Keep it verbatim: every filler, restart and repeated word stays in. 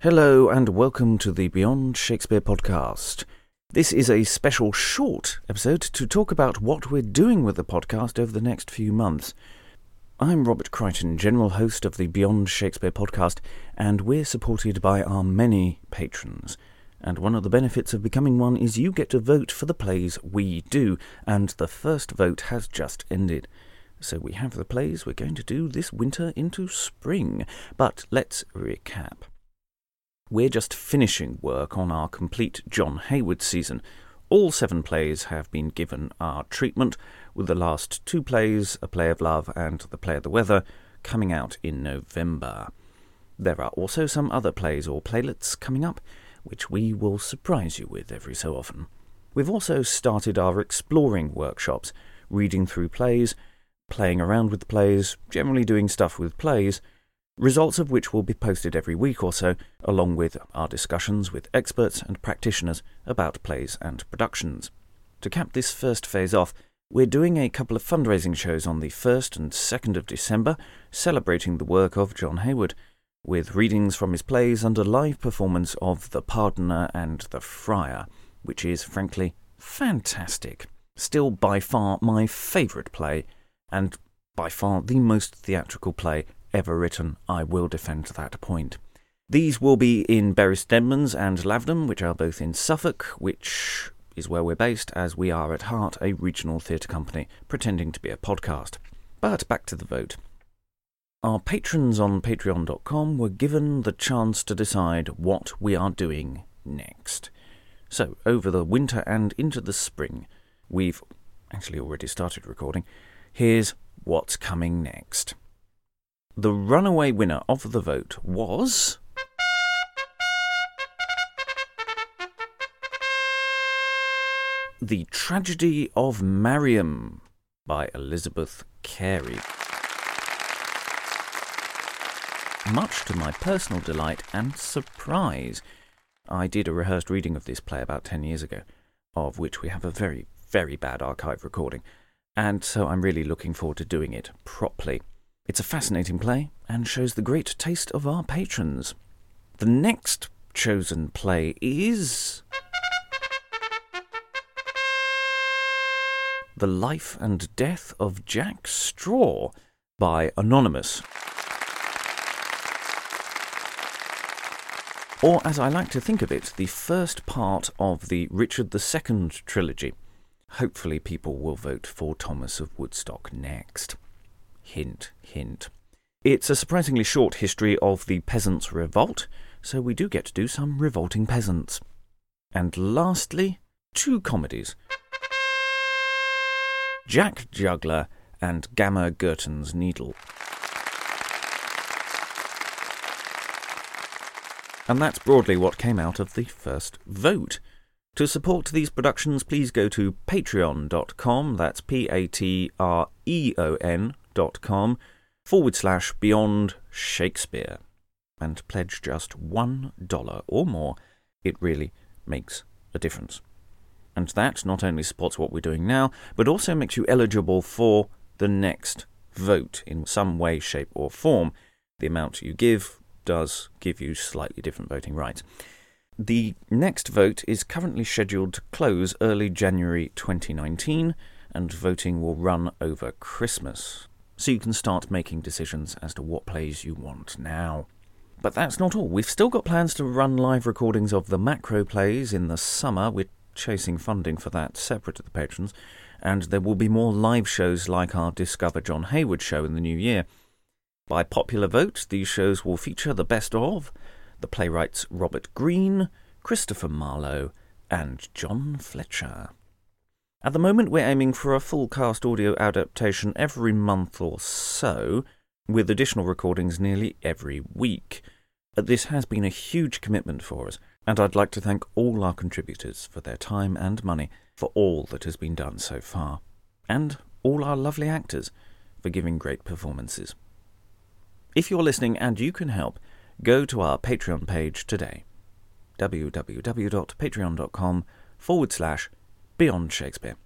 Hello and welcome to the Beyond Shakespeare podcast. This is a special short episode to talk about what we're doing with the podcast over the next few months. I'm Robert Crichton, general host of the Beyond Shakespeare podcast, and we're supported by our many patrons. And one of the benefits of becoming one is you get to vote for the plays we do, and the first vote has just ended. So we have the plays we're going to do this winter into spring. But let's recap. We're just finishing work on our complete John Hayward season. All seven plays have been given our treatment, with the last two plays, A Play of Love and The Play of the Weather, coming out in November. There are also some other plays or playlets coming up, which we will surprise you with every so often. We've also started our exploring workshops, reading through plays, playing around with plays, generally doing stuff with plays, results of which will be posted every week or so, along with our discussions with experts and practitioners about plays and productions. To cap this first phase off, we're doing a couple of fundraising shows on the first and second of December, celebrating the work of John Hayward, with readings from his plays and a live performance of The Pardoner and The Friar, which is, frankly, fantastic. Still by far my favourite play, and by far the most theatrical play ever written. I will defend that point. These will be in Bury St Edmunds and Lavendham, which are both in Suffolk, which is where we're based, as we are at heart a regional theatre company pretending to be a podcast. But back to the vote. Our patrons on patreon dot com were given the chance to decide what we are doing next. So, over the winter and into the spring, we've actually already started recording. Here's what's coming next. The runaway winner of the vote was The Tragedy of Mariam by Elizabeth Carey. Much to my personal delight and surprise, I did a rehearsed reading of this play about ten years ago, of which we have a very, very bad archive recording, and so I'm really looking forward to doing it properly. It's a fascinating play and shows the great taste of our patrons. The next chosen play is The Life and Death of Jack Straw by Anonymous. Or, as I like to think of it, the first part of the Richard the Second trilogy. Hopefully people will vote for Thomas of Woodstock next. Hint, hint. It's a surprisingly short history of the Peasants' Revolt, so we do get to do some revolting peasants. And lastly, two comedies. Jack Juggler and Gamma Gurton's Needle. And that's broadly what came out of the first vote. To support these productions, please go to patreon dot com, that's P A T R E O N dot com, forward slash Beyond Shakespeare, and pledge just one dollar or more. It really makes a difference. And that not only supports what we're doing now, but also makes you eligible for the next vote in some way, shape or form. The amount you give does give you slightly different voting rights. The next vote is currently scheduled to close early January twenty nineteen, and voting will run over Christmas, so you can start making decisions as to what plays you want now. But that's not all. We've still got plans to run live recordings of the macro plays in the summer. We're chasing funding for that separate to the patrons, and there will be more live shows like our Discover John Hayward show in the new year. By popular vote, these shows will feature the best of the playwrights Robert Greene, Christopher Marlowe, and John Fletcher. At the moment, we're aiming for a full cast audio adaptation every month or so, with additional recordings nearly every week. This has been a huge commitment for us, and I'd like to thank all our contributors for their time and money for all that has been done so far, and all our lovely actors for giving great performances. If you're listening and you can help, go to our Patreon page today, w w w dot patreon dot com forward slash Beyond Shakespeare.